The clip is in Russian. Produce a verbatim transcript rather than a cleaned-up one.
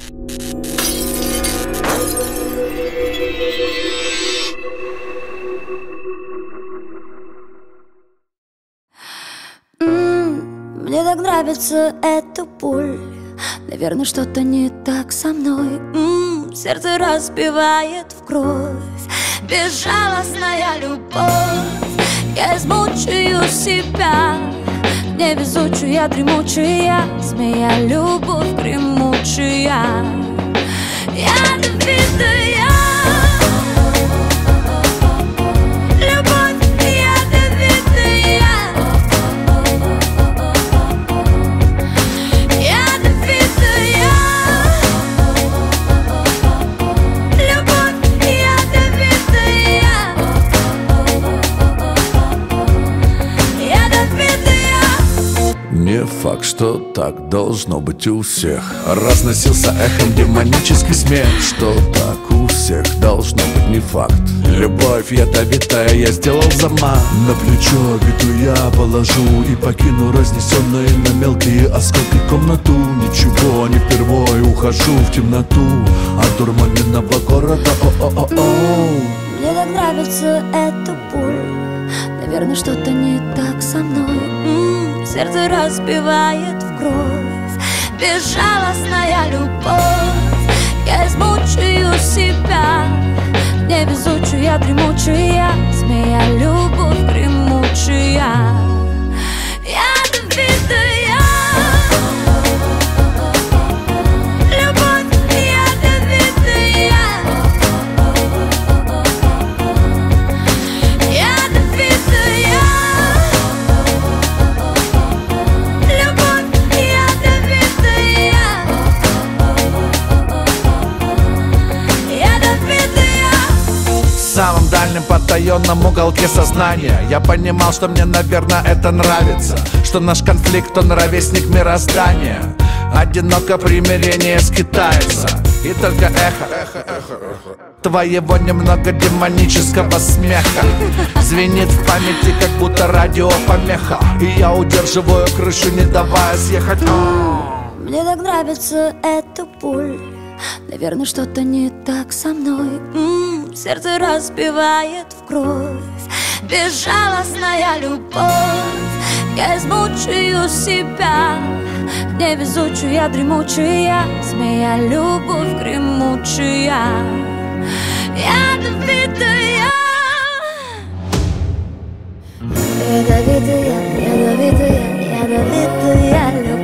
Мне так нравится эта боль. Наверное, что-то не так со мной. М-м, сердце разбивает в кровь. Безжалостная любовь. Я измучаю себя. Невезучая, дремучая змея, любовь гремучая. Ядовитая. Не факт, что так должно быть у всех. Разносился эхом демонический смех. Что так у всех должно быть, не факт. Любовь ядовитая, я сделал замах. На плечо обиду я положу и покину разнесенные на мелкие осколки комнату. Ничего, не впервой ухожу в темноту от дурманенного города. О-о-о-о. Мне так нравится эта боль. Наверное, что-то не так со мной. М-м, сердце разбивает в кровь. Безжалостная любовь. Я измучаю себя. Невезучая, дремучая змея, любовь гремучая. Ядовитая. В самом дальнем потаенном уголке сознания я понимал, что мне, наверное, это нравится. Что наш конфликт, он ровесник мироздания. Одиноко примирение скитается. И только эхо, эхо, эхо, эхо твоего немного демонического смеха звенит в памяти, как будто радиопомеха. И я удерживаю крышу, не давая съехать. Мне так нравится эта боль. Наверное, что-то не так со мной. М-м, сердце разбивает в кровь. Безжалостная любовь. Я измучаю себя. Невезучая, дремучая змея, любовь гремучая. Ядовитая. Ядовитая, ядовитая, ядовитая любовь.